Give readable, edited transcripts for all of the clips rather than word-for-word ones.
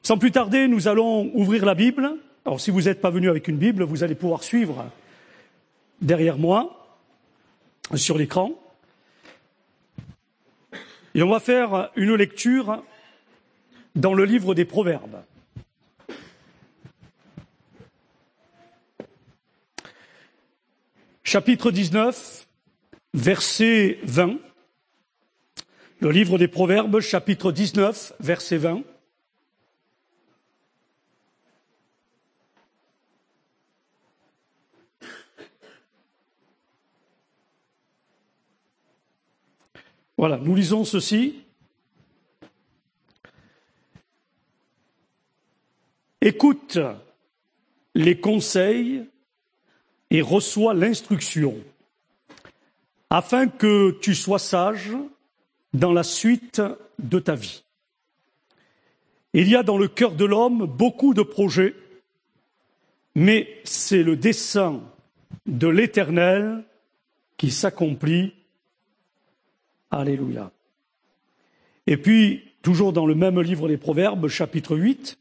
Sans plus tarder, nous allons ouvrir la Bible. Alors, si vous n'êtes pas venu avec une Bible, vous allez pouvoir suivre derrière moi, sur l'écran. Et on va faire une lecture dans le livre des Proverbes. Chapitre 19, verset 20. Le livre des Proverbes, chapitre 19, verset 20. Voilà, nous lisons ceci. Écoute les conseils et reçois l'instruction, afin que tu sois sage dans la suite de ta vie. Il y a dans le cœur de l'homme beaucoup de projets, mais c'est le dessein de l'Éternel qui s'accomplit. Alléluia. Et puis, toujours dans le même livre des Proverbes, chapitre 8,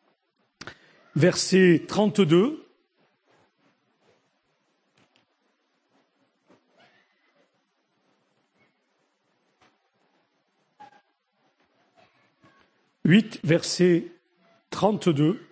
verset 32. Verset 32.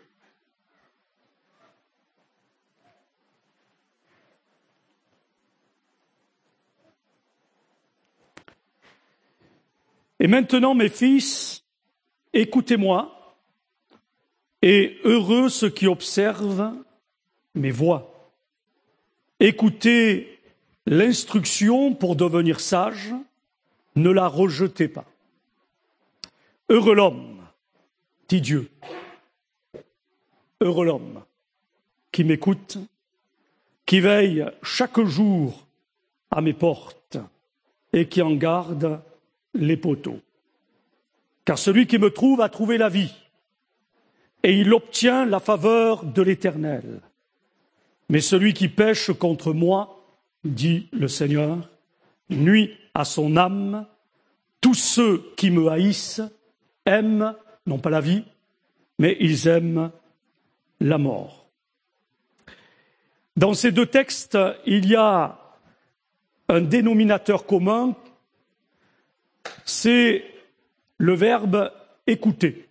Et maintenant, mes fils, écoutez-moi, et heureux ceux qui observent mes voies. Écoutez l'instruction pour devenir sage, ne la rejetez pas. Heureux l'homme, dit Dieu, heureux l'homme qui m'écoute, qui veille chaque jour à mes portes et qui en garde les poteaux. Car celui qui me trouve a trouvé la vie, et il obtient la faveur de l'Éternel. Mais celui qui pêche contre moi, dit le Seigneur, nuit à son âme. Tous ceux qui me haïssent aiment, non pas la vie, mais ils aiment la mort. Dans ces deux textes, il y a un dénominateur commun, c'est le verbe écouter.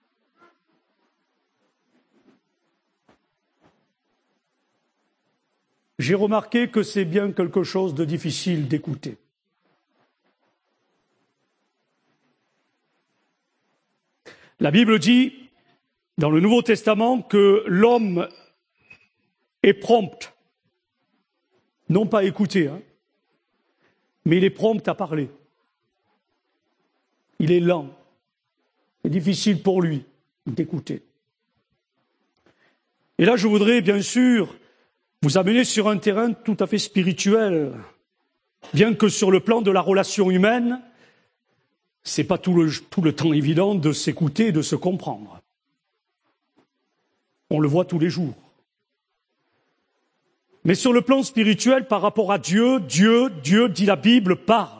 J'ai remarqué que c'est bien quelque chose de difficile d'écouter. La Bible dit, dans le Nouveau Testament, que l'homme est prompt, non pas à écouter, mais il est prompt à parler. Il est lent. C'est difficile pour lui d'écouter. Et là, je voudrais bien sûr vous amener sur un terrain tout à fait spirituel, bien que sur le plan de la relation humaine, c'est pas tout le temps évident de s'écouter et de se comprendre. On le voit tous les jours. Mais sur le plan spirituel, par rapport à Dieu, Dieu, dit la Bible, parle.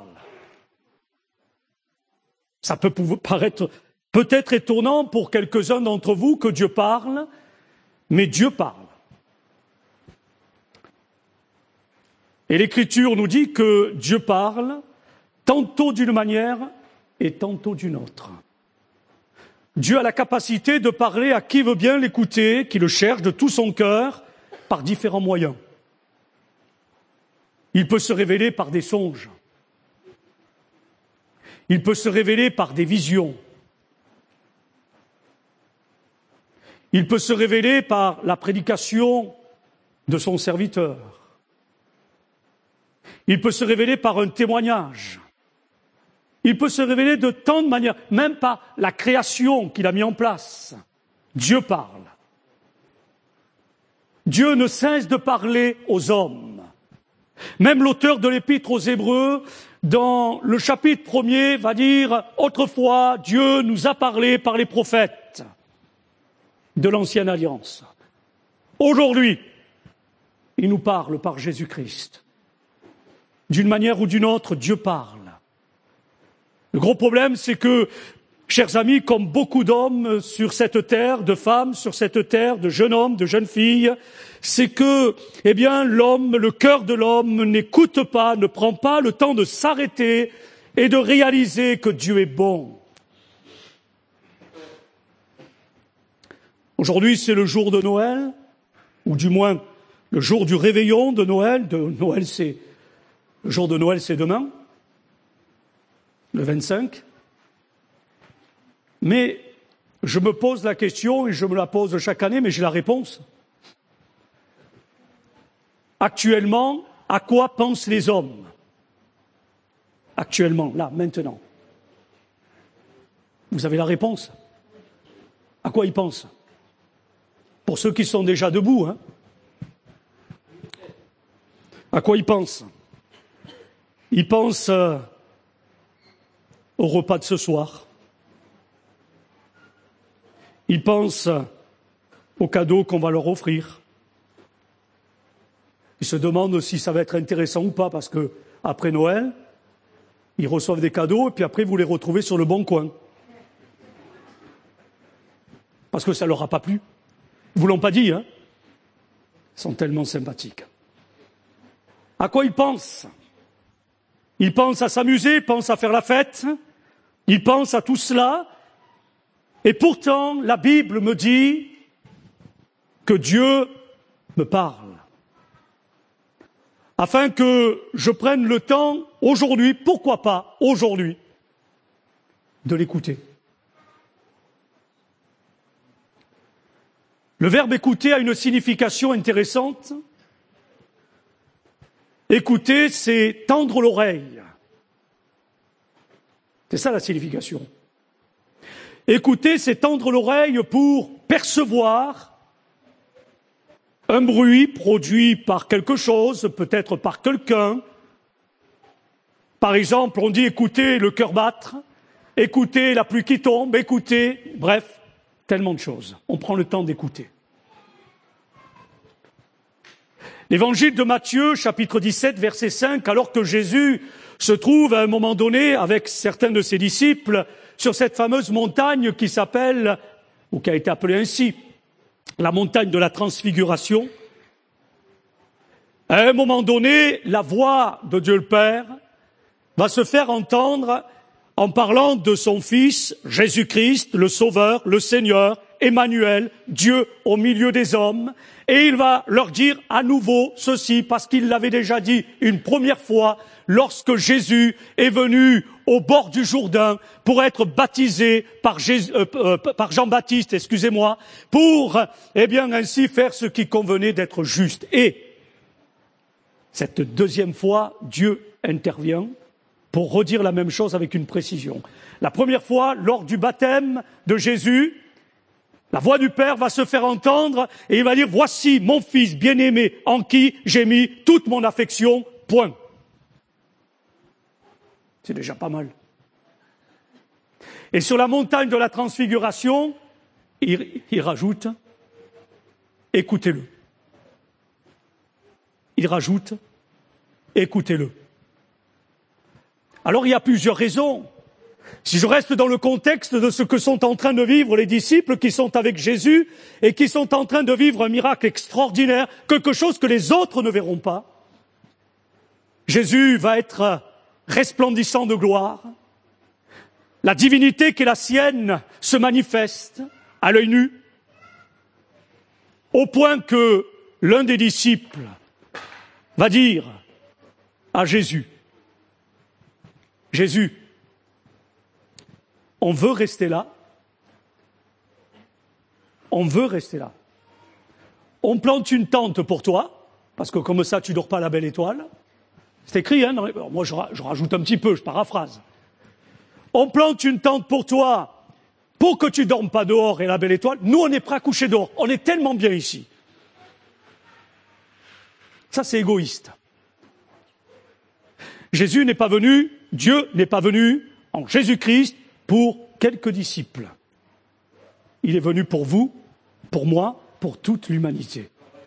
Ça peut paraître peut-être étonnant pour quelques-uns d'entre vous que Dieu parle, mais Dieu parle. Et l'Écriture nous dit que Dieu parle tantôt d'une manière et tantôt d'une autre. Dieu a la capacité de parler à qui veut bien l'écouter, qui le cherche de tout son cœur, par différents moyens. Il peut se révéler par des songes. Il peut se révéler par des visions. Il peut se révéler par la prédication de son serviteur. Il peut se révéler par un témoignage. Il peut se révéler de tant de manières, même par la création qu'il a mis en place. Dieu parle. Dieu ne cesse de parler aux hommes. Même l'auteur de l'Épître aux Hébreux, dans le chapitre 1er, va dire « Autrefois, Dieu nous a parlé par les prophètes de l'Ancienne Alliance. Aujourd'hui, il nous parle par Jésus-Christ. D'une manière ou d'une autre, Dieu parle. Le gros problème, c'est que chers amis, comme beaucoup d'hommes sur cette terre, de femmes sur cette terre, de jeunes hommes, de jeunes filles, c'est que, l'homme, le cœur de l'homme n'écoute pas, ne prend pas le temps de s'arrêter et de réaliser que Dieu est bon. Aujourd'hui, c'est le jour de Noël, ou du moins le jour du réveillon de Noël. Le jour de Noël, c'est demain, le 25. Mais je me pose la question, et je me la pose chaque année, mais j'ai la réponse. Actuellement, à quoi pensent les hommes? Actuellement, là, maintenant. Vous avez la réponse? À quoi ils pensent? Pour ceux qui sont déjà debout, hein. À quoi ils pensent? Ils pensent au repas de ce soir. Ils pensent aux cadeaux qu'on va leur offrir. Ils se demandent si ça va être intéressant ou pas, parce que après Noël, ils reçoivent des cadeaux et puis après vous les retrouvez sur le bon coin. Parce que ça leur a pas plu. Ils vous l'ont pas dit, hein. Ils sont tellement sympathiques. À quoi ils pensent? Ils pensent à s'amuser, ils pensent à faire la fête, ils pensent à tout cela. Et pourtant, la Bible me dit que Dieu me parle. Afin que je prenne le temps aujourd'hui, pourquoi pas aujourd'hui, de l'écouter. Le verbe écouter a une signification intéressante. Écouter, c'est tendre l'oreille. C'est ça la signification. Écouter, c'est tendre l'oreille pour percevoir un bruit produit par quelque chose, peut-être par quelqu'un. Par exemple, on dit écouter le cœur battre, écouter la pluie qui tombe, écouter, bref, tellement de choses. On prend le temps d'écouter. L'évangile de Matthieu, chapitre 17, verset 5, alors que Jésus se trouve à un moment donné avec certains de ses disciples sur cette fameuse montagne qui s'appelle, ou qui a été appelée ainsi, la montagne de la transfiguration. À un moment donné, la voix de Dieu le Père va se faire entendre en parlant de son Fils, Jésus-Christ, le Sauveur, le Seigneur, Emmanuel, Dieu au milieu des hommes, et il va leur dire à nouveau ceci, parce qu'il l'avait déjà dit une première fois, lorsque Jésus est venu au bord du Jourdain pour être baptisé par Jean-Baptiste, pour, ainsi faire ce qui convenait d'être juste. Et cette deuxième fois, Dieu intervient pour redire la même chose avec une précision. La première fois, lors du baptême de Jésus, la voix du Père va se faire entendre et il va dire « Voici mon Fils bien-aimé en qui j'ai mis toute mon affection, point ». C'est déjà pas mal. Et sur la montagne de la transfiguration, il rajoute « Écoutez-le ». Il rajoute « Écoutez-le ». Alors il y a plusieurs raisons. Si je reste dans le contexte de ce que sont en train de vivre les disciples qui sont avec Jésus et qui sont en train de vivre un miracle extraordinaire, quelque chose que les autres ne verront pas, Jésus va être resplendissant de gloire, la divinité qui est la sienne se manifeste à l'œil nu, au point que l'un des disciples va dire à Jésus, « Jésus, on veut rester là. On veut rester là. On plante une tente pour toi, parce que comme ça, tu dors pas à la belle étoile. » C'est écrit, hein. Moi, je rajoute un petit peu, je paraphrase. On plante une tente pour toi, pour que tu dormes pas dehors et la belle étoile. Nous, on est prêts à coucher dehors. On est tellement bien ici. Ça, c'est égoïste. Jésus n'est pas venu, Dieu n'est pas venu en Jésus-Christ pour quelques disciples. Il est venu pour vous, pour moi, pour toute l'humanité.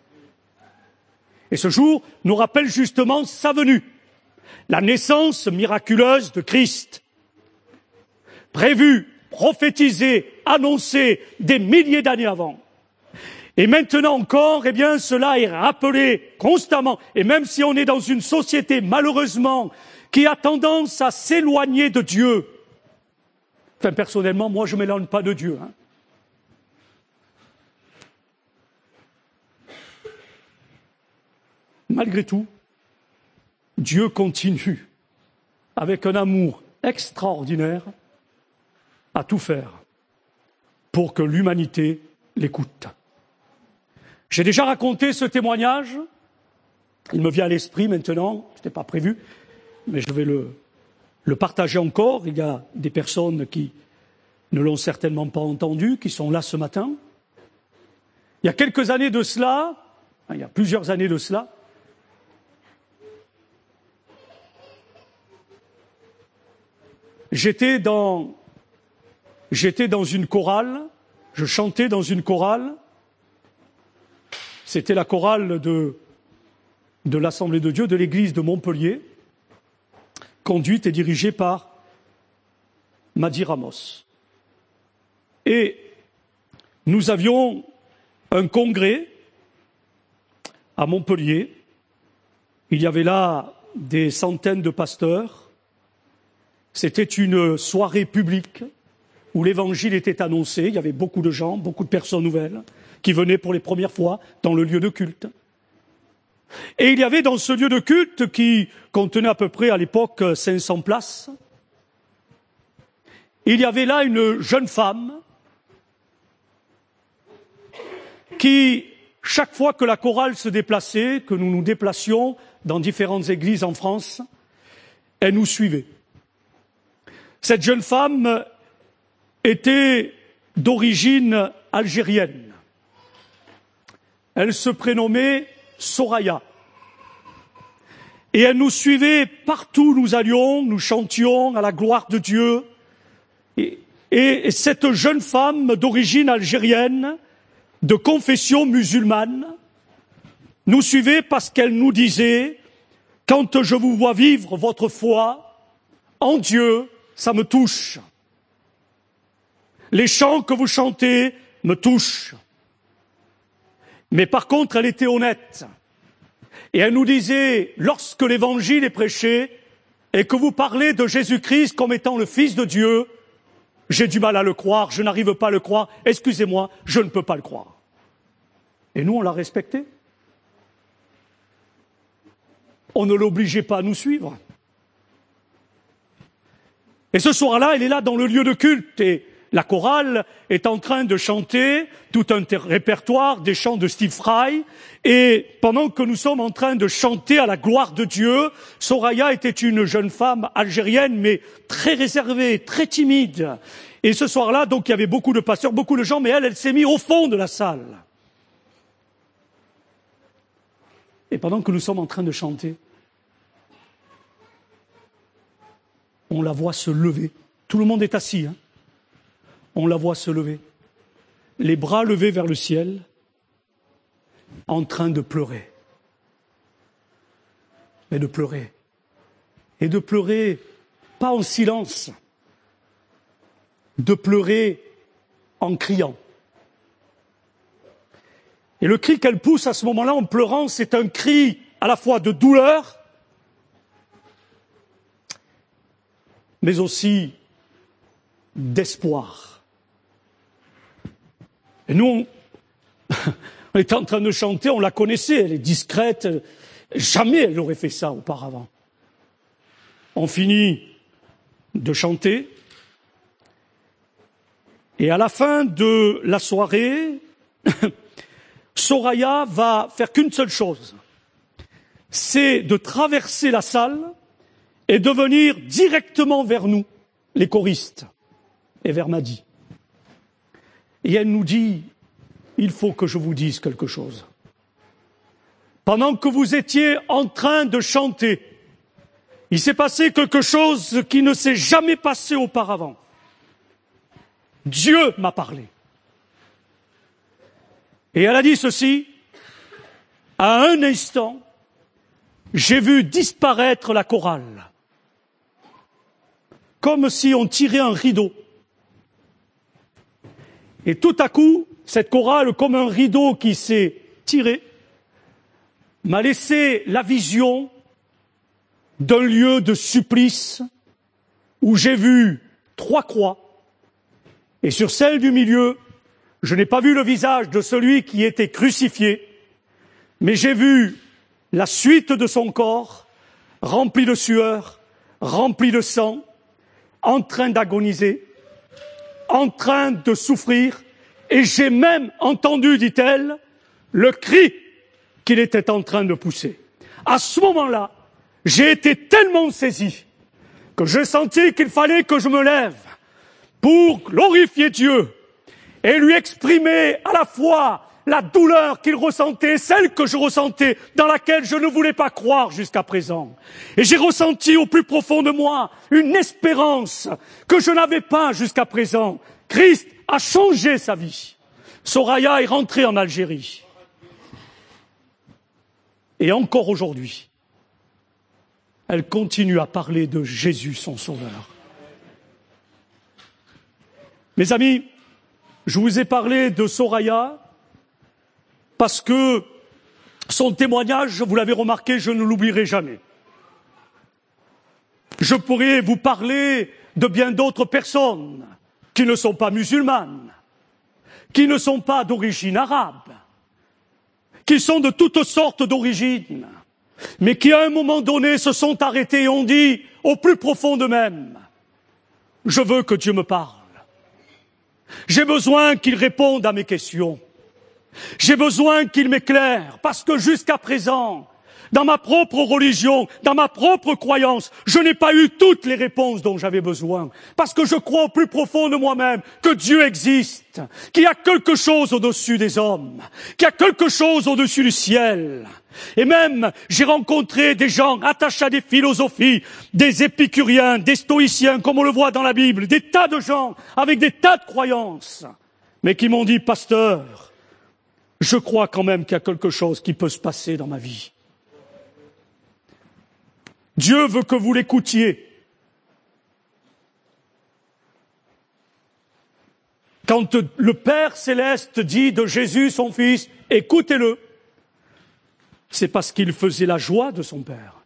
Et ce jour nous rappelle justement sa venue, la naissance miraculeuse de Christ, prévue prophétisé, annoncé des milliers d'années avant. Et maintenant encore, eh bien, cela est rappelé constamment. Et même si on est dans une société, malheureusement, qui a tendance à s'éloigner de Dieu, enfin, personnellement, moi, je ne m'éloigne pas de Dieu. Malgré tout, Dieu continue, avec un amour extraordinaire, à tout faire pour que l'humanité l'écoute. J'ai déjà raconté ce témoignage, il me vient à l'esprit maintenant, ce n'était pas prévu, mais je vais le partager encore. Il y a des personnes qui ne l'ont certainement pas entendu, qui sont là ce matin. Il y a quelques années de cela, il y a plusieurs années de cela, j'étais dans une chorale, je chantais dans une chorale. C'était la chorale de l'Assemblée de Dieu, de l'église de Montpellier, conduite et dirigée par Madi Ramos. Et nous avions un congrès à Montpellier. Il y avait là des centaines de pasteurs. C'était une soirée publique où l'évangile était annoncé. Il y avait beaucoup de gens, beaucoup de personnes nouvelles qui venaient pour les premières fois dans le lieu de culte. Et il y avait dans ce lieu de culte, qui contenait à peu près à l'époque 500 places, il y avait là une jeune femme qui, chaque fois que la chorale se déplaçait, que nous nous déplacions dans différentes églises en France, elle nous suivait. Cette jeune femme était d'origine algérienne. Elle se prénommait Soraya. Et elle nous suivait partout où nous allions, nous chantions à la gloire de Dieu. Et cette jeune femme d'origine algérienne, de confession musulmane, nous suivait parce qu'elle nous disait « Quand je vous vois vivre votre foi en Dieu, ça me touche. Les chants que vous chantez me touchent. » Mais par contre, elle était honnête. Et elle nous disait, lorsque l'évangile est prêché et que vous parlez de Jésus-Christ comme étant le Fils de Dieu, j'ai du mal à le croire, je n'arrive pas à le croire, excusez-moi, je ne peux pas le croire. Et nous, on l'a respecté. On ne l'obligeait pas à nous suivre. Et ce soir-là, elle est là dans le lieu de culte et la chorale est en train de chanter tout un répertoire des chants de Steve Fry. Et pendant que nous sommes en train de chanter à la gloire de Dieu, Soraya était une jeune femme algérienne, mais très réservée, très timide. Et ce soir-là, donc, il y avait beaucoup de pasteurs, beaucoup de gens, mais elle s'est mise au fond de la salle. Et pendant que nous sommes en train de chanter, on la voit se lever. Tout le monde est assis, On la voit se lever, les bras levés vers le ciel, en train de pleurer. Mais de pleurer. Et de pleurer, pas en silence, de pleurer en criant. Et le cri qu'elle pousse à ce moment-là, en pleurant, c'est un cri à la fois de douleur, mais aussi d'espoir. Et nous, on était en train de chanter, on la connaissait, elle est discrète, jamais elle n'aurait fait ça auparavant. On finit de chanter, et à la fin de la soirée, Soraya va faire qu'une seule chose, c'est de traverser la salle et de venir directement vers nous, les choristes, et vers Madi. Et elle nous dit, il faut que je vous dise quelque chose. Pendant que vous étiez en train de chanter, il s'est passé quelque chose qui ne s'est jamais passé auparavant. Dieu m'a parlé. Et elle a dit ceci, à un instant, j'ai vu disparaître la chorale. Comme si on tirait un rideau. Et tout à coup, cette chorale, comme un rideau qui s'est tiré, m'a laissé la vision d'un lieu de supplice où j'ai vu 3 croix. Et sur celle du milieu, je n'ai pas vu le visage de celui qui était crucifié, mais j'ai vu la suite de son corps, rempli de sueur, rempli de sang, en train d'agoniser, en train de souffrir, et j'ai même entendu, dit-elle, le cri qu'il était en train de pousser. À ce moment-là, j'ai été tellement saisi que j'ai senti qu'il fallait que je me lève pour glorifier Dieu et lui exprimer à la fois la douleur qu'il ressentait, celle que je ressentais, dans laquelle je ne voulais pas croire jusqu'à présent. Et j'ai ressenti au plus profond de moi une espérance que je n'avais pas jusqu'à présent. Christ a changé sa vie. Soraya est rentrée en Algérie. Et encore aujourd'hui, elle continue à parler de Jésus, son Sauveur. Mes amis, je vous ai parlé de Soraya parce que son témoignage, vous l'avez remarqué, je ne l'oublierai jamais. Je pourrais vous parler de bien d'autres personnes qui ne sont pas musulmanes, qui ne sont pas d'origine arabe, qui sont de toutes sortes d'origines, mais qui à un moment donné se sont arrêtés et ont dit au plus profond d'eux-mêmes, je veux que Dieu me parle. J'ai besoin qu'il réponde à mes questions. J'ai besoin qu'il m'éclaire, parce que jusqu'à présent, dans ma propre religion, dans ma propre croyance, je n'ai pas eu toutes les réponses dont j'avais besoin, parce que je crois au plus profond de moi-même que Dieu existe, qu'il y a quelque chose au-dessus des hommes, qu'il y a quelque chose au-dessus du ciel. Et même, j'ai rencontré des gens attachés à des philosophies, des épicuriens, des stoïciens, comme on le voit dans la Bible, des tas de gens avec des tas de croyances, mais qui m'ont dit, pasteur, je crois quand même qu'il y a quelque chose qui peut se passer dans ma vie. Dieu veut que vous l'écoutiez. Quand le Père Céleste dit de Jésus, son Fils, écoutez-le, c'est parce qu'il faisait la joie de son Père.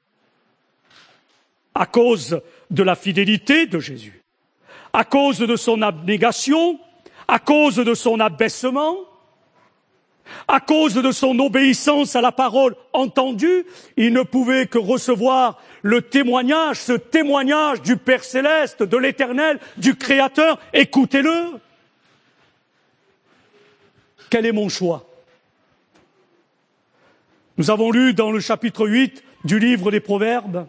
À cause de la fidélité de Jésus, à cause de son abnégation, à cause de son abaissement, à cause de son obéissance à la parole entendue, il ne pouvait que recevoir le témoignage, ce témoignage du Père Céleste, de l'Éternel, du Créateur. Écoutez-le. Quel est mon choix? Nous avons lu dans le chapitre 8 du livre des Proverbes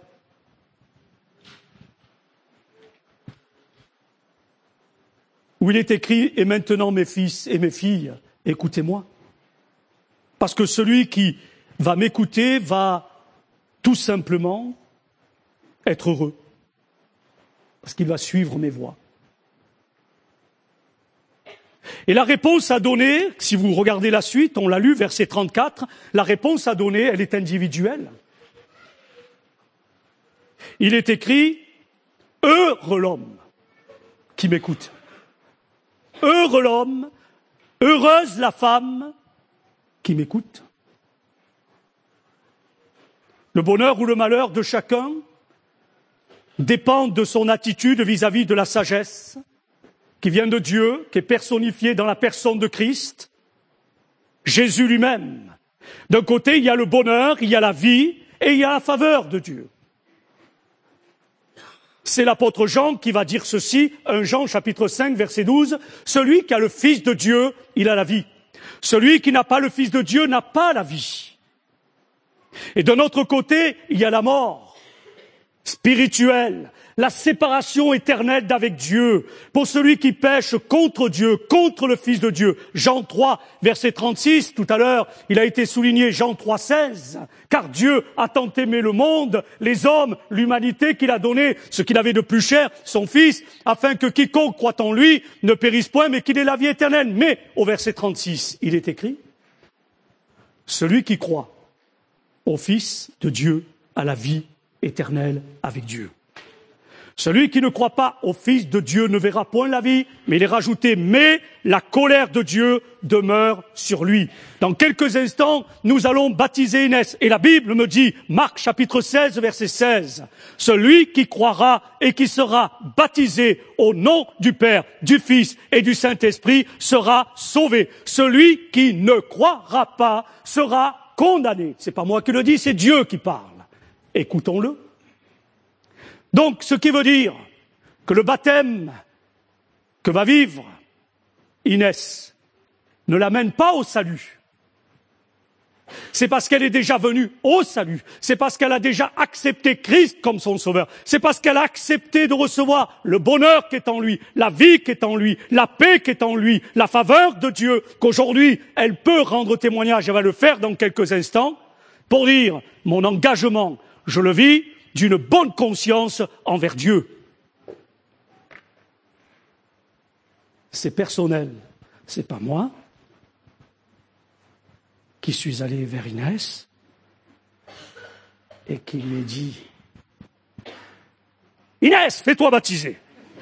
où il est écrit « Et maintenant mes fils et mes filles, écoutez-moi ». Parce que celui qui va m'écouter va tout simplement être heureux. Parce qu'il va suivre mes voies. Et la réponse à donner, si vous regardez la suite, on l'a lu, verset 34, la réponse à donner, elle est individuelle. Il est écrit « Heureux l'homme qui m'écoute. Heureux l'homme, heureuse la femme qui m'écoute. » Le bonheur ou le malheur de chacun dépend de son attitude vis-à-vis de la sagesse qui vient de Dieu, qui est personnifiée dans la personne de Christ, Jésus lui-même. D'un côté, il y a le bonheur, il y a la vie et il y a la faveur de Dieu. C'est l'apôtre Jean qui va dire ceci, 1 Jean chapitre 5 verset 12, « Celui qui a le Fils de Dieu, il a la vie. Celui qui n'a pas le Fils de Dieu n'a pas la vie. » Et de notre côté, il y a la mort spirituelle, la séparation éternelle d'avec Dieu, pour celui qui pêche contre Dieu, contre le Fils de Dieu. Jean 3, verset 36, tout à l'heure, il a été souligné Jean 3, 16, car Dieu a tant aimé le monde, les hommes, l'humanité, qu'il a donné ce qu'il avait de plus cher, son Fils, afin que quiconque croit en lui ne périsse point, mais qu'il ait la vie éternelle. Mais, au verset 36, il est écrit, celui qui croit au Fils de Dieu a la vie éternelle avec Dieu. Celui qui ne croit pas au Fils de Dieu ne verra point la vie, mais il est rajouté, mais la colère de Dieu demeure sur lui. Dans quelques instants, nous allons baptiser Inès. Et la Bible me dit, Marc chapitre 16, verset 16, celui qui croira et qui sera baptisé au nom du Père, du Fils et du Saint-Esprit sera sauvé. Celui qui ne croira pas sera condamné. C'est pas moi qui le dis, c'est Dieu qui parle. Écoutons-le. Donc, ce qui veut dire que le baptême que va vivre Inès ne l'amène pas au salut. C'est parce qu'elle est déjà venue au salut. C'est parce qu'elle a déjà accepté Christ comme son sauveur. C'est parce qu'elle a accepté de recevoir le bonheur qui est en lui, la vie qui est en lui, la paix qui est en lui, la faveur de Dieu, qu'aujourd'hui elle peut rendre témoignage, elle va le faire dans quelques instants, pour dire mon engagement, je le vis d'une bonne conscience envers Dieu. C'est personnel, c'est pas moi qui suis allé vers Inès et qui lui ai dit « Inès, fais-toi baptiser !»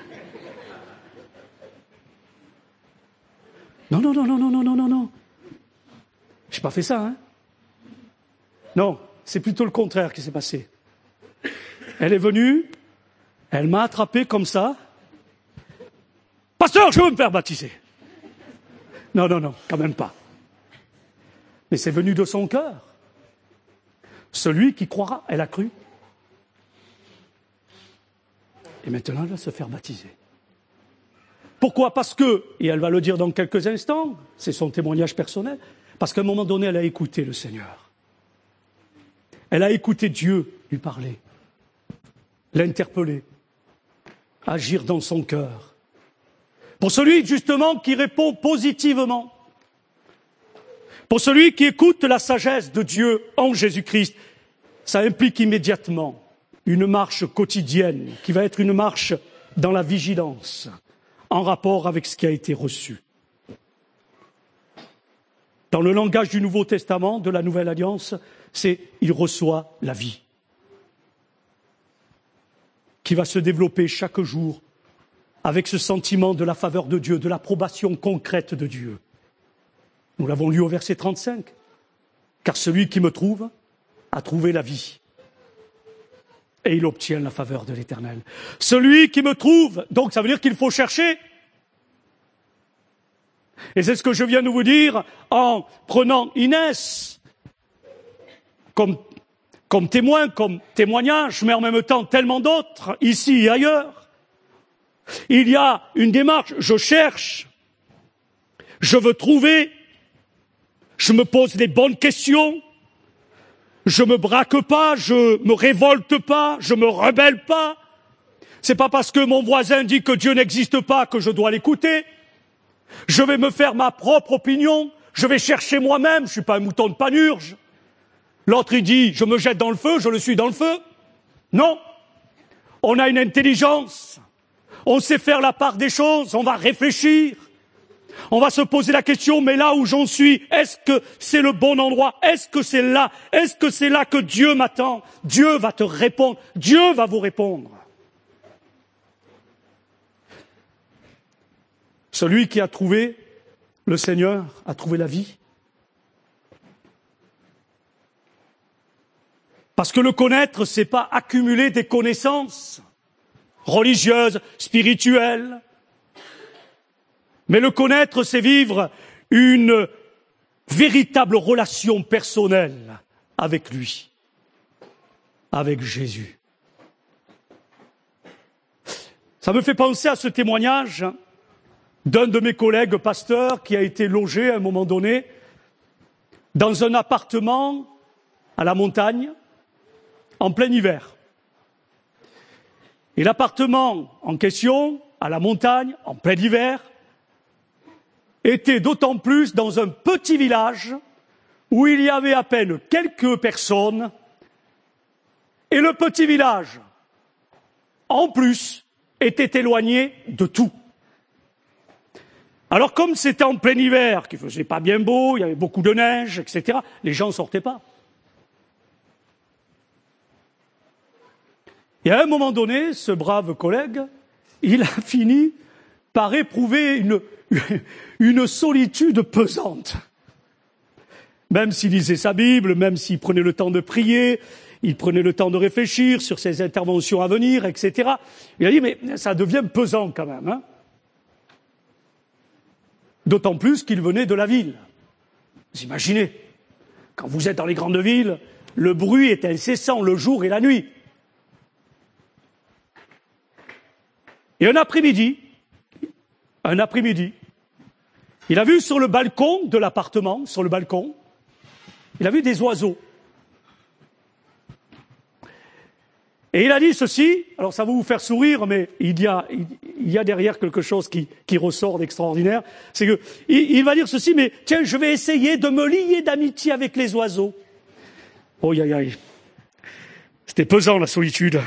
Non, non, non, non, non, non, non, non, non. J'ai pas fait ça, hein. Non, c'est plutôt le contraire qui s'est passé. Elle est venue, elle m'a attrapé comme ça. « Pasteur, je veux me faire baptiser !» Non, non, non, quand même pas. Mais c'est venu de son cœur. Celui qui croira, elle a cru. Et maintenant, elle va se faire baptiser. Pourquoi ? Parce que, et elle va le dire dans quelques instants, c'est son témoignage personnel, parce qu'à un moment donné, elle a écouté le Seigneur. Elle a écouté Dieu lui parler, l'interpeller, agir dans son cœur. Pour celui, justement, qui répond positivement, pour celui qui écoute la sagesse de Dieu en Jésus-Christ, ça implique immédiatement une marche quotidienne qui va être une marche dans la vigilance, en rapport avec ce qui a été reçu. Dans le langage du Nouveau Testament, de la Nouvelle Alliance, c'est « il reçoit la vie » qui va se développer chaque jour avec ce sentiment de la faveur de Dieu, de l'approbation concrète de Dieu. Nous l'avons lu au verset 35. « Car celui qui me trouve a trouvé la vie, et il obtient la faveur de l'Éternel. » Celui qui me trouve, donc ça veut dire qu'il faut chercher. Et c'est ce que je viens de vous dire en prenant Inès comme témoin, comme témoignage, mais en même temps tellement d'autres, ici et ailleurs. Il y a une démarche, je cherche, je veux trouver, je me pose les bonnes questions, je me braque pas, je me révolte pas, je me rebelle pas. C'est pas parce que mon voisin dit que Dieu n'existe pas que je dois l'écouter. Je vais me faire ma propre opinion, je vais chercher moi-même, je suis pas un mouton de Panurge. L'autre il dit, je me jette dans le feu, je le suis dans le feu. Non. On a une intelligence, on sait faire la part des choses, on va réfléchir. On va se poser la question, mais là où j'en suis, est-ce que c'est le bon endroit? Est-ce que c'est là? Est-ce que c'est là que Dieu m'attend? Dieu va te répondre. Dieu va vous répondre. Celui qui a trouvé le Seigneur a trouvé la vie. Parce que le connaître, c'est pas accumuler des connaissances religieuses, spirituelles. Mais le connaître, c'est vivre une véritable relation personnelle avec lui, avec Jésus. Ça me fait penser à ce témoignage d'un de mes collègues pasteurs qui a été logé à un moment donné dans un appartement à la montagne en plein hiver. Et l'appartement en question, à la montagne, en plein hiver, était d'autant plus dans un petit village où il y avait à peine quelques personnes et le petit village, en plus, était éloigné de tout. Alors comme c'était en plein hiver, qu'il faisait pas bien beau, il y avait beaucoup de neige, etc., les gens ne sortaient pas. Et à un moment donné, ce brave collègue, il a fini par éprouver une solitude pesante. Même s'il lisait sa Bible, même s'il prenait le temps de prier, il prenait le temps de réfléchir sur ses interventions à venir, etc. Il a dit, mais ça devient pesant quand même. Hein. D'autant plus qu'il venait de la ville. Vous imaginez, quand vous êtes dans les grandes villes, le bruit est incessant le jour et la nuit. Et un après-midi, il a vu sur le balcon de l'appartement, il a vu des oiseaux. Et il a dit ceci, alors ça va vous faire sourire, mais il y a derrière quelque chose qui ressort d'extraordinaire, c'est que il va dire ceci, mais tiens, je vais essayer de me lier d'amitié avec les oiseaux. Oh, aïe, aïe. C'était pesant, la solitude.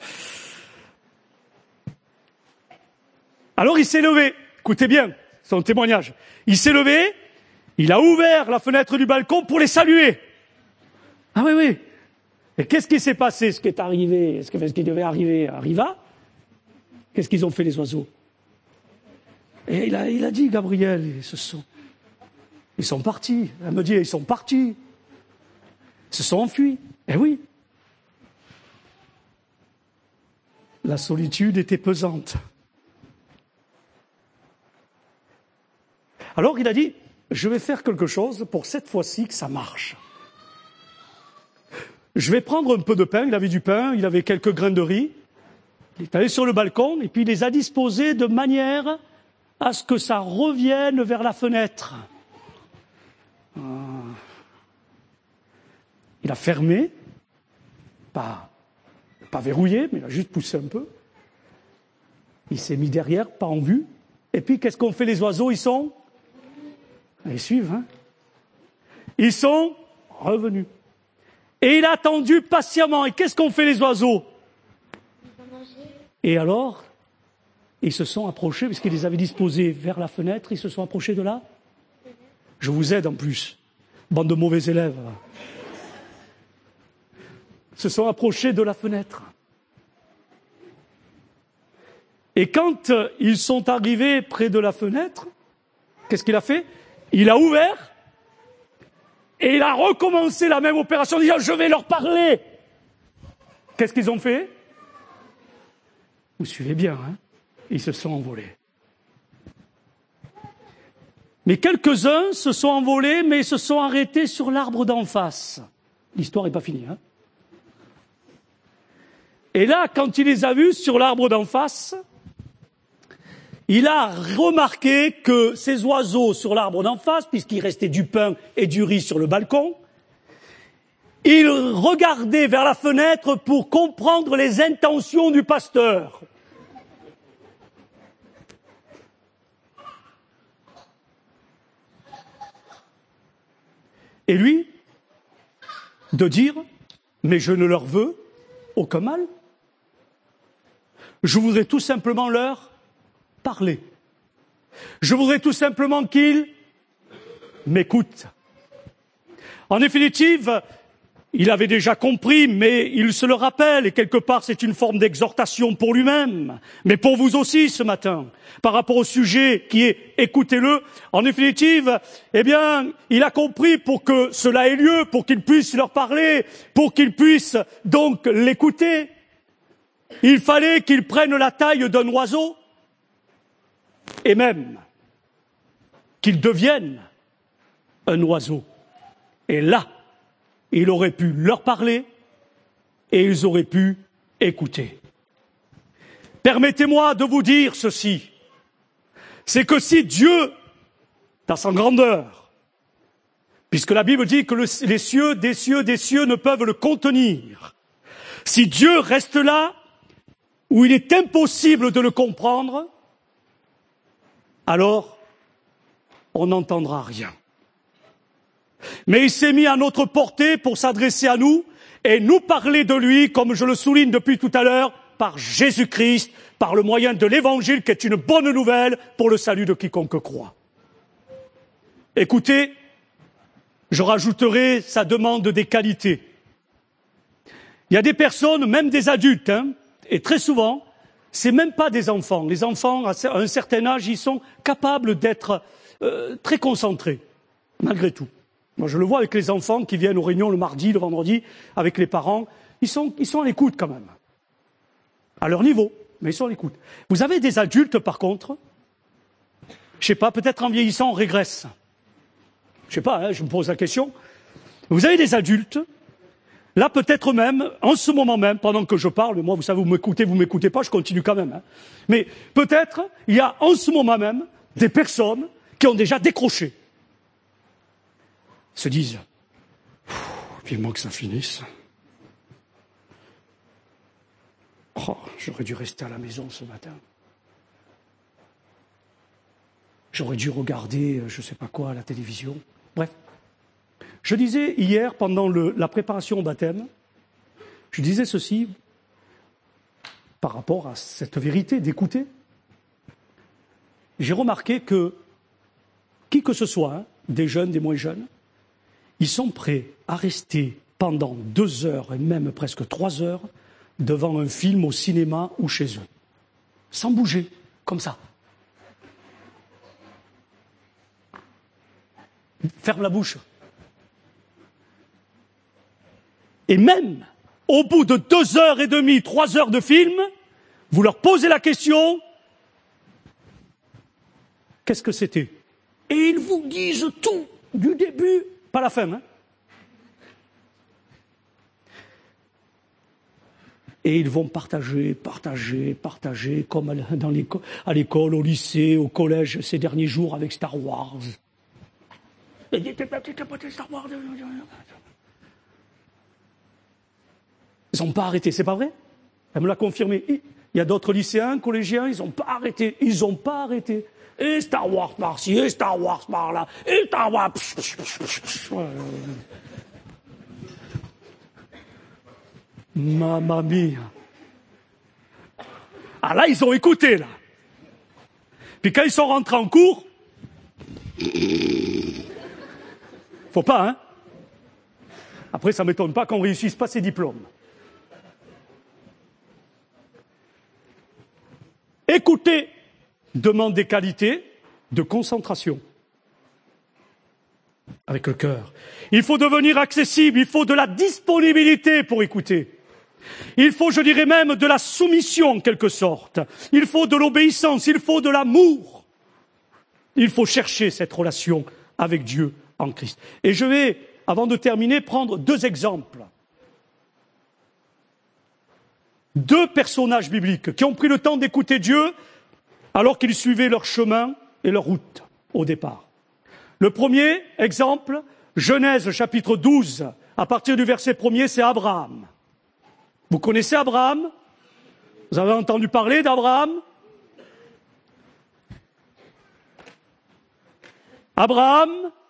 Alors il s'est levé, écoutez bien son témoignage, il s'est levé, il a ouvert la fenêtre du balcon pour les saluer. Ah oui, oui. Et qu'est-ce qui s'est passé, ce qui est arrivé, ce qui devait arriver arriva? Qu'est-ce qu'ils ont fait les oiseaux? Et il a dit, Gabriel, ils sont partis. Elle me dit, ils sont partis. Ils se sont enfuis. Eh oui. La solitude était pesante. Alors il a dit, je vais faire quelque chose pour cette fois-ci que ça marche. Je vais prendre un peu de pain, il avait du pain, il avait quelques grains de riz. Il est allé sur le balcon et puis il les a disposés de manière à ce que ça revienne vers la fenêtre. Il a fermé, pas verrouillé, mais il a juste poussé un peu. Il s'est mis derrière, pas en vue. Et puis qu'est-ce qu'ont fait les oiseaux? Ils suivent, hein. Ils sont revenus. Et il a attendu patiemment. Et qu'est-ce qu'ont fait les oiseaux? Et alors, ils se sont approchés, puisqu'ils les avaient disposés vers la fenêtre, ils se sont approchés de là. Je vous aide en plus, bande de mauvais élèves. Ils se sont approchés de la fenêtre. Et quand ils sont arrivés près de la fenêtre, qu'est-ce qu'il a fait? Il a ouvert et il a recommencé la même opération en disant « Je vais leur parler ». Qu'est-ce qu'ils ont fait? Vous suivez bien, hein? Ils se sont envolés. Mais quelques-uns se sont envolés, mais se sont arrêtés sur l'arbre d'en face. L'histoire n'est pas finie, hein? Et là, quand il les a vus sur l'arbre d'en face, il a remarqué que ces oiseaux sur l'arbre d'en face, puisqu'il restait du pain et du riz sur le balcon, ils regardaient vers la fenêtre pour comprendre les intentions du pasteur. Et lui, de dire, mais je ne leur veux aucun mal. Je voudrais tout simplement leur parler. Je voudrais tout simplement qu'ils m'écoutent. En définitive, il avait déjà compris, mais il se le rappelle, et quelque part c'est une forme d'exhortation pour lui-même, mais pour vous aussi ce matin, par rapport au sujet qui est « écoutez-le ». En définitive, eh bien, il a compris pour que cela ait lieu, pour qu'il puisse leur parler, pour qu'il puisse donc l'écouter. Il fallait qu'il prenne la taille d'un oiseau, et même qu'il devienne un oiseau. Et là, il aurait pu leur parler et ils auraient pu écouter. Permettez-moi de vous dire ceci, c'est que si Dieu, dans sa grandeur, puisque la Bible dit que les cieux des cieux ne peuvent le contenir, si Dieu reste là, où il est impossible de le comprendre, alors on n'entendra rien. Mais il s'est mis à notre portée pour s'adresser à nous et nous parler de lui, comme je le souligne depuis tout à l'heure, par Jésus-Christ, par le moyen de l'Évangile qui est une bonne nouvelle pour le salut de quiconque croit. Écoutez, je rajouterai sa demande des qualités. Il y a des personnes, même des adultes, Et très souvent, c'est même pas des enfants. Les enfants, à un certain âge, ils sont capables d'être très concentrés, malgré tout. Moi, je le vois avec les enfants qui viennent aux réunions le mardi, le vendredi, avec les parents. Ils sont à l'écoute quand même. À leur niveau, mais ils sont à l'écoute. Vous avez des adultes, par contre, je sais pas, peut-être en vieillissant, on régresse. Je sais pas, je me pose la question. Vous avez des adultes, là peut-être même, en ce moment même, pendant que je parle, moi vous savez, vous m'écoutez pas, je continue quand même. Mais peut-être, il y a en ce moment même, des personnes qui ont déjà décroché. Se disent, vivement que ça finisse. Oh, j'aurais dû rester à la maison ce matin. J'aurais dû regarder, je ne sais pas quoi, à la télévision. Bref. Je disais hier, pendant la préparation au baptême, je disais ceci, par rapport à cette vérité d'écouter. J'ai remarqué que, qui que ce soit, des jeunes, des moins jeunes, ils sont prêts à rester pendant 2 heures et même presque 3 heures devant un film au cinéma ou chez eux, sans bouger, comme ça. Ferme la bouche. Et même, au bout de 2 heures et demie, 3 heures de film, vous leur posez la question, qu'est-ce que c'était? Et ils vous disent tout, du début, pas la fin. Et ils vont partager, comme à l'école, au lycée, au collège, ces derniers jours avec Star Wars. Ils n'ont pas arrêté, c'est pas vrai? Elle me l'a confirmé. Il y a d'autres lycéens, collégiens, ils n'ont pas arrêté. Et Star Wars par-ci, et Star Wars par-là, et Star Wars... Mamma mia. Ah là, ils ont écouté, là. Puis quand ils sont rentrés en cours, faut pas, hein. Après, ça m'étonne pas qu'on réussisse pas ces diplômes. Écouter demande des qualités de concentration. Avec le cœur. Il faut devenir accessible, il faut de la disponibilité pour écouter. Il faut, je dirais même, de la soumission en quelque sorte. Il faut de l'obéissance, il faut de l'amour. Il faut chercher cette relation avec Dieu en Christ. Et je vais, avant de terminer, prendre 2 exemples. 2 personnages bibliques qui ont pris le temps d'écouter Dieu alors qu'ils suivaient leur chemin et leur route au départ. Le premier exemple, Genèse chapitre 12, à partir du verset 1er, c'est Abraham. Vous connaissez Abraham? Vous avez entendu parler d'Abraham? Abraham,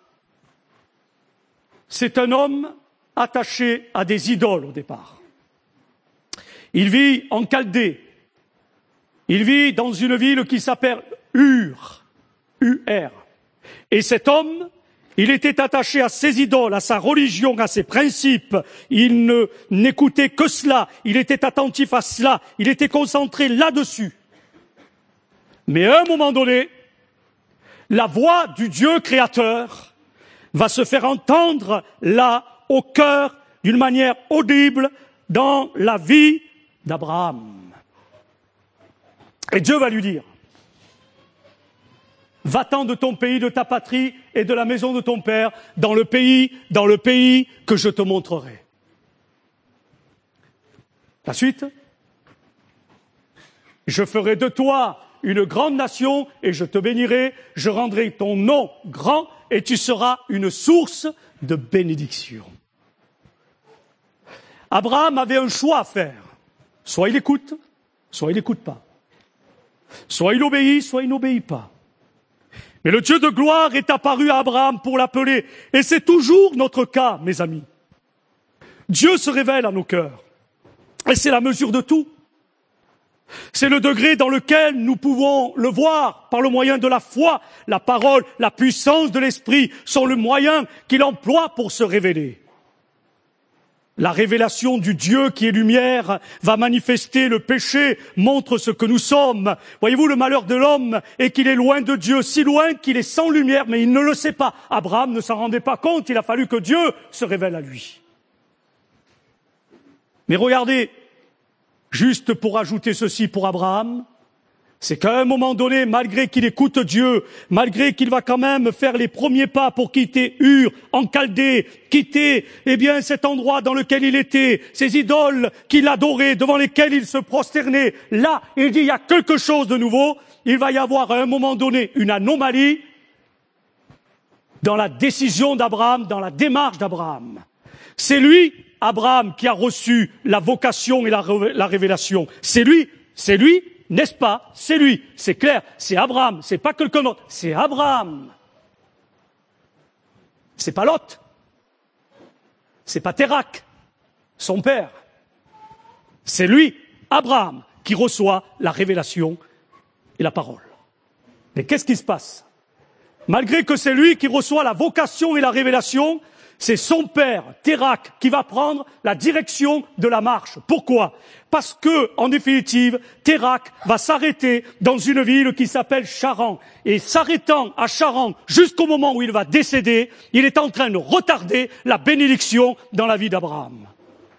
c'est un homme attaché à des idoles au départ. Il vit en Chaldée. Il vit dans une ville qui s'appelle Ur. U-R. Et cet homme, il était attaché à ses idoles, à sa religion, à ses principes. Il n'écoutait que cela. Il était attentif à cela. Il était concentré là-dessus. Mais à un moment donné, la voix du Dieu créateur va se faire entendre là, au cœur, d'une manière audible, dans la vie d'Abraham. Et Dieu va lui dire, va-t'en de ton pays, de ta patrie et de la maison de ton père, dans le pays que je te montrerai. La suite, je ferai de toi une grande nation et je te bénirai, je rendrai ton nom grand et tu seras une source de bénédiction. Abraham avait un choix à faire. Soit il écoute, soit il n'écoute pas. Soit il obéit, soit il n'obéit pas. Mais le Dieu de gloire est apparu à Abraham pour l'appeler. Et c'est toujours notre cas, mes amis. Dieu se révèle à nos cœurs. Et c'est la mesure de tout. C'est le degré dans lequel nous pouvons le voir par le moyen de la foi. La parole, la puissance de l'esprit sont le moyen qu'il emploie pour se révéler. La révélation du Dieu qui est lumière va manifester le péché, montre ce que nous sommes. Voyez-vous, le malheur de l'homme est qu'il est loin de Dieu, si loin qu'il est sans lumière, mais il ne le sait pas. Abraham ne s'en rendait pas compte, il a fallu que Dieu se révèle à lui. Mais regardez, juste pour ajouter ceci pour Abraham, c'est qu'à un moment donné, malgré qu'il écoute Dieu, malgré qu'il va quand même faire les premiers pas pour quitter Ur, en Chaldée, quitter, cet endroit dans lequel il était, ces idoles qu'il adorait, devant lesquelles il se prosternait, là, il dit, il y a quelque chose de nouveau, il va y avoir à un moment donné une anomalie dans la décision d'Abraham, dans la démarche d'Abraham. C'est lui, Abraham, qui a reçu la vocation et la révélation. C'est lui, n'est-ce pas? C'est lui, c'est clair, c'est Abraham, c'est pas quelqu'un d'autre, c'est Abraham. C'est pas Lot, c'est pas Térak, son père. C'est lui, Abraham, qui reçoit la révélation et la parole. Mais qu'est-ce qui se passe? Malgré que c'est lui qui reçoit la vocation et la révélation, c'est son père, Térak, qui va prendre la direction de la marche. Pourquoi? Parce que, en définitive, Térak va s'arrêter dans une ville qui s'appelle Charan. Et s'arrêtant à Charan jusqu'au moment où il va décéder, il est en train de retarder la bénédiction dans la vie d'Abraham.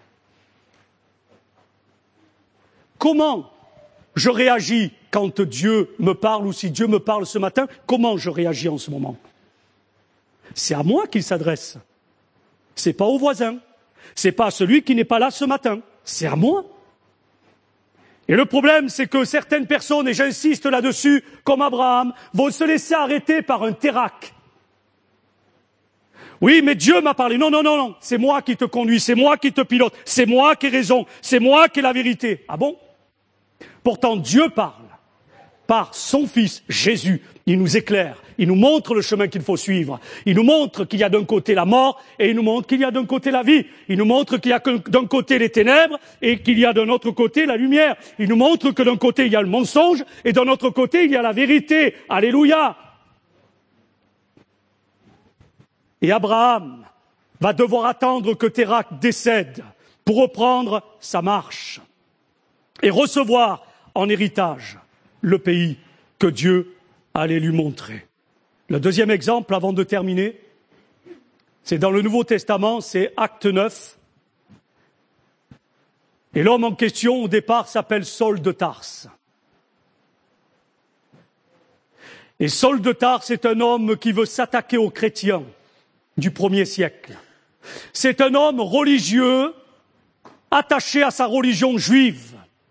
Comment je réagis quand Dieu me parle, ou si Dieu me parle ce matin, comment je réagis en ce moment? C'est à moi qu'il s'adresse. C'est pas au voisin. C'est pas à celui qui n'est pas là ce matin. C'est à moi. Et le problème, c'est que certaines personnes, et j'insiste là-dessus, comme Abraham, vont se laisser arrêter par un Térak. Oui, mais Dieu m'a parlé. Non, c'est moi qui te conduis, c'est moi qui te pilote, c'est moi qui ai raison, c'est moi qui ai la vérité. Ah bon? Pourtant, Dieu parle par son Fils, Jésus. Il nous éclaire, il nous montre le chemin qu'il faut suivre. Il nous montre qu'il y a d'un côté la mort et il nous montre qu'il y a d'un côté la vie. Il nous montre qu'il y a d'un côté les ténèbres et qu'il y a d'un autre côté la lumière. Il nous montre que d'un côté il y a le mensonge et d'un autre côté il y a la vérité. Alléluia. Et Abraham va devoir attendre que Térak décède pour reprendre sa marche et recevoir en héritage le pays que Dieu allait lui montrer. Le deuxième exemple, avant de terminer, c'est dans le Nouveau Testament, c'est Acte 9. Et l'homme en question, au départ, s'appelle Saul de Tarse. Et Saul de Tarse est un homme qui veut s'attaquer aux chrétiens du 1er siècle. C'est un homme religieux, attaché à sa religion juive,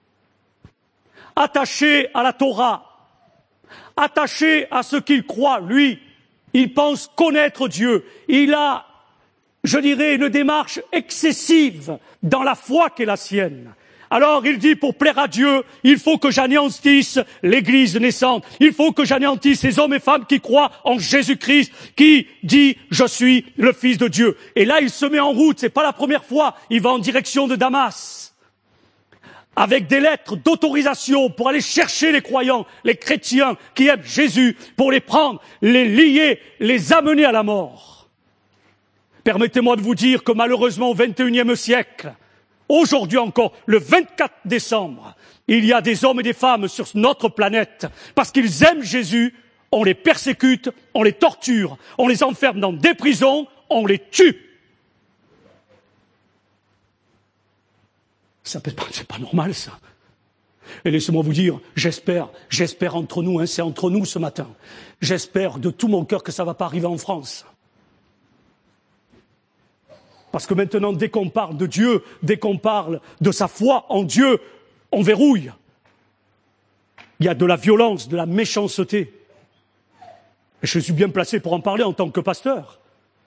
attaché à la Torah, attaché à ce qu'il croit, lui. Il pense connaître Dieu. Il a, je dirais, une démarche excessive dans la foi qui est la sienne. Alors il dit, pour plaire à Dieu, il faut que j'anéantisse l'Église naissante. Il faut que j'anéantisse ces hommes et femmes qui croient en Jésus-Christ, qui dit, je suis le Fils de Dieu. Et là, il se met en route. C'est pas la première fois. Il va en direction de Damas, avec des lettres d'autorisation pour aller chercher les croyants, les chrétiens qui aiment Jésus, pour les prendre, les lier, les amener à la mort. Permettez-moi de vous dire que malheureusement au XXIe siècle, aujourd'hui encore, le 24 décembre, il y a des hommes et des femmes sur notre planète, parce qu'ils aiment Jésus, on les persécute, on les torture, on les enferme dans des prisons, on les tue. C'est pas normal, ça. Et laissez-moi vous dire, j'espère entre nous, c'est entre nous ce matin, j'espère de tout mon cœur que ça ne va pas arriver en France. Parce que maintenant, dès qu'on parle de Dieu, dès qu'on parle de sa foi en Dieu, on verrouille. Il y a de la violence, de la méchanceté. Et je suis bien placé pour en parler en tant que pasteur.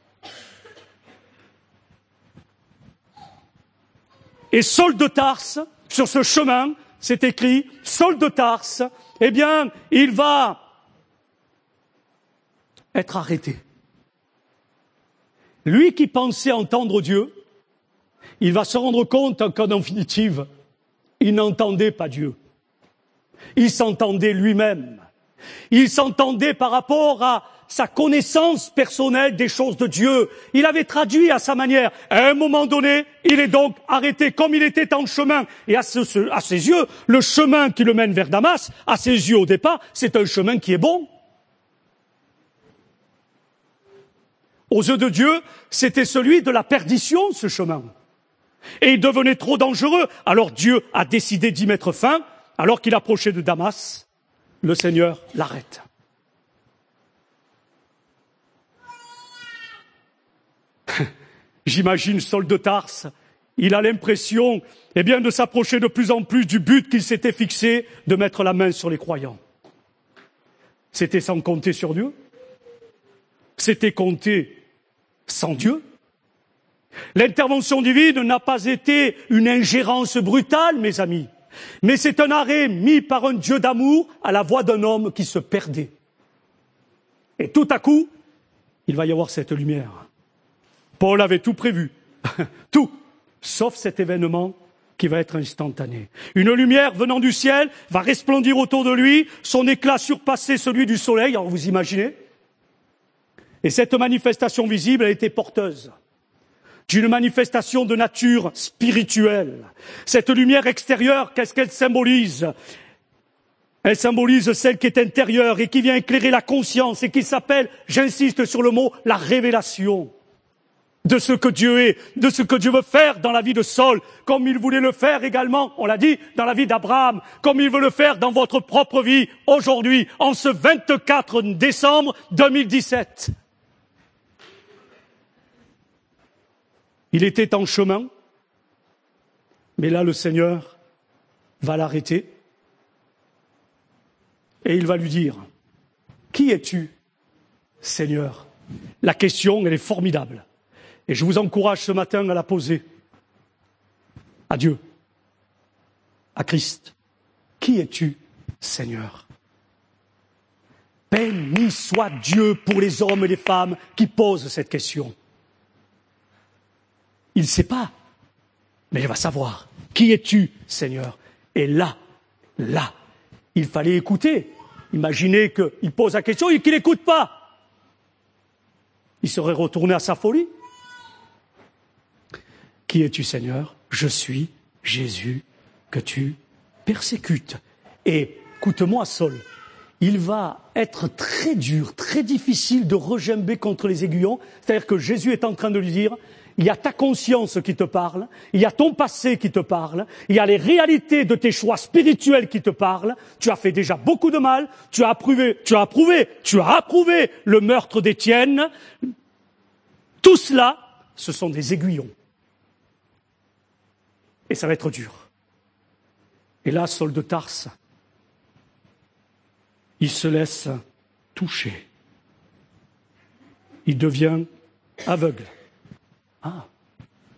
Et Saul de Tarse, sur ce chemin, c'est écrit, Saul de Tarse, il va être arrêté. Lui qui pensait entendre Dieu, il va se rendre compte qu'en définitive, il n'entendait pas Dieu. Il s'entendait lui-même. Il s'entendait par rapport à sa connaissance personnelle des choses de Dieu. Il avait traduit à sa manière. À un moment donné, il est donc arrêté comme il était en chemin. Et à ses yeux, le chemin qui le mène vers Damas, à ses yeux au départ, c'est un chemin qui est bon. Aux yeux de Dieu, c'était celui de la perdition, ce chemin. Et il devenait trop dangereux. Alors Dieu a décidé d'y mettre fin. Alors qu'il approchait de Damas, le Seigneur l'arrête. J'imagine Saul de Tarse, il a l'impression de s'approcher de plus en plus du but qu'il s'était fixé, de mettre la main sur les croyants. C'était sans compter sur Dieu. C'était compter sans Dieu. L'intervention divine n'a pas été une ingérence brutale, mes amis, mais c'est un arrêt mis par un Dieu d'amour à la voix d'un homme qui se perdait. Et tout à coup, il va y avoir cette lumière. Paul avait tout prévu, tout, sauf cet événement qui va être instantané. Une lumière venant du ciel va resplendir autour de lui, son éclat surpasser celui du soleil, alors vous imaginez ? Et cette manifestation visible, elle était porteuse d'une manifestation de nature spirituelle. Cette lumière extérieure, qu'est-ce qu'elle symbolise ? Elle symbolise celle qui est intérieure et qui vient éclairer la conscience et qui s'appelle, j'insiste sur le mot, la révélation de ce que Dieu est, de ce que Dieu veut faire dans la vie de Saul, comme il voulait le faire également, on l'a dit, dans la vie d'Abraham, comme il veut le faire dans votre propre vie, aujourd'hui, en ce 24 décembre 2017. Il était en chemin, mais là le Seigneur va l'arrêter et il va lui dire « Qui es-tu, Seigneur ?» La question, elle est formidable. Et je vous encourage ce matin à la poser à Dieu, à Christ. Qui es-tu, Seigneur ? Béni soit Dieu pour les hommes et les femmes qui posent cette question. Il ne sait pas, mais il va savoir. Qui es-tu, Seigneur ? Et là, il fallait écouter. Imaginez qu'il pose la question et qu'il n'écoute pas. Il serait retourné à sa folie. Qui es-tu, Seigneur ? Je suis Jésus que tu persécutes. Et écoute-moi, Saul, il va être très dur, très difficile de regimber contre les aiguillons. C'est-à-dire que Jésus est en train de lui dire, il y a ta conscience qui te parle, il y a ton passé qui te parle, il y a les réalités de tes choix spirituels qui te parlent. Tu as fait déjà beaucoup de mal, tu as approuvé le meurtre d'Étienne. Tout cela, ce sont des aiguillons. Et ça va être dur. Et là, Saul de Tarse, il se laisse toucher. Il devient aveugle. Ah. Pourquoi ?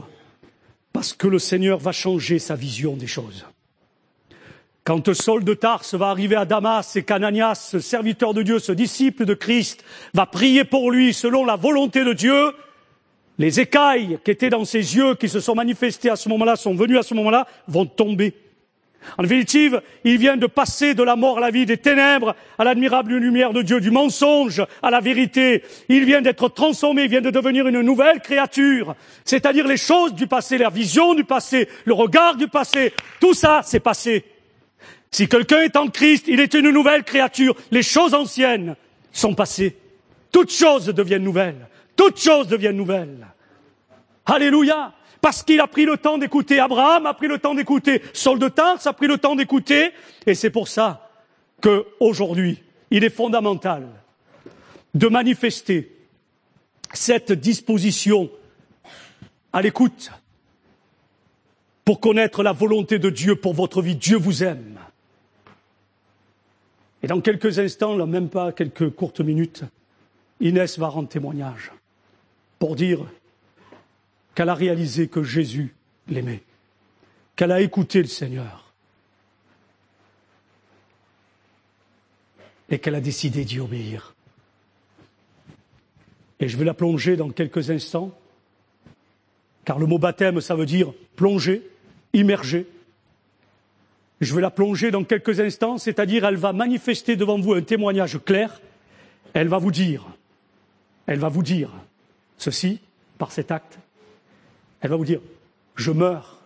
Parce que le Seigneur va changer sa vision des choses. Quand Saul de Tarse va arriver à Damas et qu'Ananias, ce serviteur de Dieu, ce disciple de Christ, va prier pour lui selon la volonté de Dieu, les écailles qui étaient dans ses yeux, qui se sont manifestées à ce moment-là, sont venues à ce moment-là, vont tomber. En définitive, il vient de passer de la mort à la vie, des ténèbres à l'admirable lumière de Dieu, du mensonge à la vérité. Il vient d'être transformé, il vient de devenir une nouvelle créature. C'est-à-dire les choses du passé, la vision du passé, le regard du passé, tout ça, c'est passé. Si quelqu'un est en Christ, il est une nouvelle créature. Les choses anciennes sont passées. Toutes choses deviennent nouvelles. Toutes choses deviennent nouvelles. Alléluia! Parce qu'il a pris le temps d'écouter. Abraham a pris le temps d'écouter. Saul de Tarse a pris le temps d'écouter. Et c'est pour ça qu'aujourd'hui, il est fondamental de manifester cette disposition à l'écoute pour connaître la volonté de Dieu pour votre vie. Dieu vous aime. Et dans quelques instants, là même pas quelques courtes minutes, Inès va rendre témoignage pour dire qu'elle a réalisé que Jésus l'aimait, qu'elle a écouté le Seigneur et qu'elle a décidé d'y obéir. Et je vais la plonger dans quelques instants, car le mot baptême, ça veut dire plonger, immerger. Je vais la plonger dans quelques instants, c'est-à-dire elle va manifester devant vous un témoignage clair. elle va vous dire ceci, par cet acte, elle va vous dire, je meurs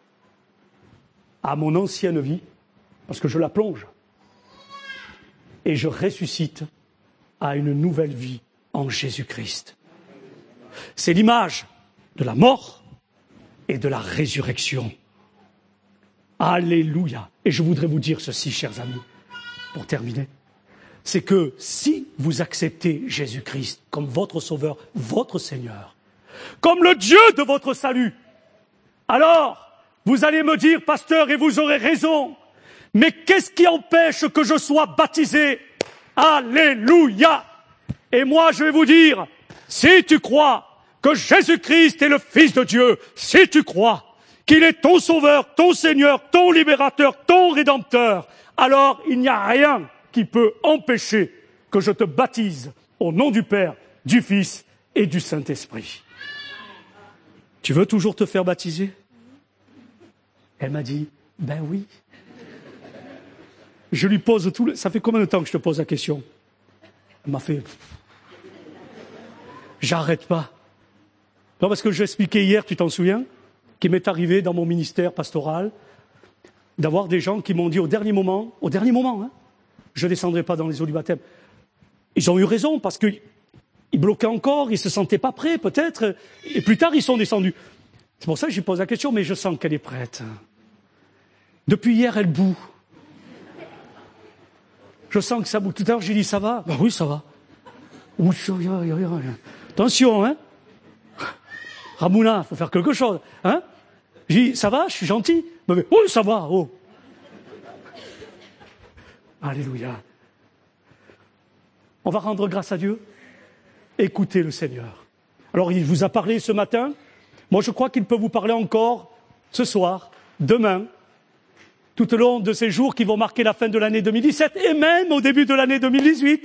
à mon ancienne vie, parce que je la plonge, et je ressuscite à une nouvelle vie en Jésus-Christ. C'est l'image de la mort et de la résurrection. Alléluia. Et je voudrais vous dire ceci, chers amis, pour terminer, c'est que si vous acceptez Jésus-Christ comme votre Sauveur, votre Seigneur, comme le Dieu de votre salut, alors vous allez me dire, pasteur, et vous aurez raison, mais qu'est-ce qui empêche que je sois baptisé? Alléluia! Et moi, je vais vous dire, si tu crois que Jésus-Christ est le Fils de Dieu, si tu crois qu'il est ton Sauveur, ton Seigneur, ton Libérateur, ton Rédempteur, alors il n'y a rien qui peut empêcher que je te baptise au nom du Père, du Fils et du Saint-Esprit. Tu veux toujours te faire baptiser? Elle m'a dit, ben oui. Je lui pose ça fait combien de temps que je te pose la question? Elle m'a fait, j'arrête pas. Non, parce que j'expliquais hier, tu t'en souviens, qu'il m'est arrivé dans mon ministère pastoral d'avoir des gens qui m'ont dit au dernier moment, je ne descendrai pas dans les eaux du baptême. Ils ont eu raison, parce qu'ils bloquaient encore, ils ne se sentaient pas prêts, peut-être, et plus tard, ils sont descendus. C'est pour ça que je lui pose la question, mais je sens qu'elle est prête. Depuis hier, elle bout. Je sens que ça bout. Tout à l'heure, j'ai dit, ça va? Ben oui, ça va. Attention, hein? Ramouna, faut faire quelque chose, hein? J'ai dit, ça va? Je suis gentil? Oui, ça va, oh. Alléluia. On va rendre grâce à Dieu. Écoutez le Seigneur. Alors, il vous a parlé ce matin. Moi, je crois qu'il peut vous parler encore ce soir, demain, tout au long de ces jours qui vont marquer la fin de l'année 2017 et même au début de l'année 2018.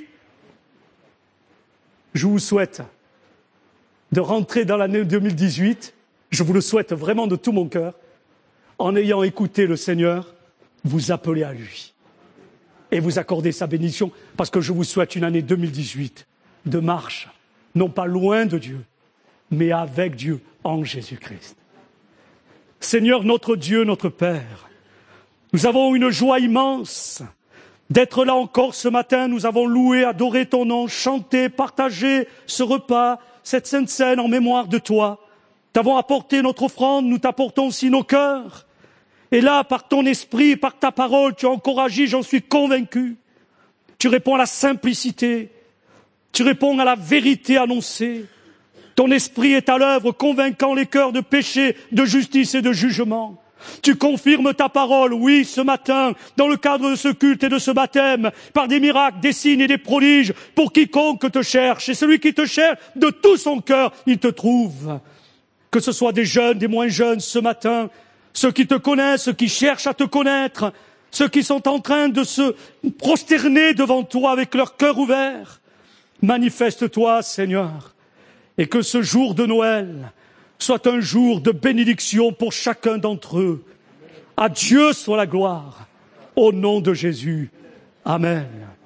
Je vous souhaite de rentrer dans l'année 2018, je vous le souhaite vraiment de tout mon cœur, en ayant écouté le Seigneur, vous appeler à lui et vous accorder sa bénédiction, parce que je vous souhaite une année 2018 de marche, non pas loin de Dieu, mais avec Dieu en Jésus-Christ. Seigneur, notre Dieu, notre Père, nous avons une joie immense d'être là encore ce matin. Nous avons loué, adoré ton nom, chanté, partagé ce repas, cette sainte scène en mémoire de toi. T'avons apporté notre offrande, nous t'apportons aussi nos cœurs. Et là, par ton esprit, par ta parole, tu as encore agi, j'en suis convaincu. Tu réponds à la simplicité, tu réponds à la vérité annoncée. Ton esprit est à l'œuvre, convainquant les cœurs de péché, de justice et de jugement. Tu confirmes ta parole, oui, ce matin, dans le cadre de ce culte et de ce baptême, par des miracles, des signes et des prodiges, pour quiconque te cherche. Et celui qui te cherche de tout son cœur, il te trouve. Que ce soit des jeunes, des moins jeunes, ce matin, ceux qui te connaissent, ceux qui cherchent à te connaître, ceux qui sont en train de se prosterner devant toi avec leur cœur ouvert. Manifeste-toi, Seigneur, et que ce jour de Noël soit un jour de bénédiction pour chacun d'entre eux. À Dieu soit la gloire, au nom de Jésus. Amen.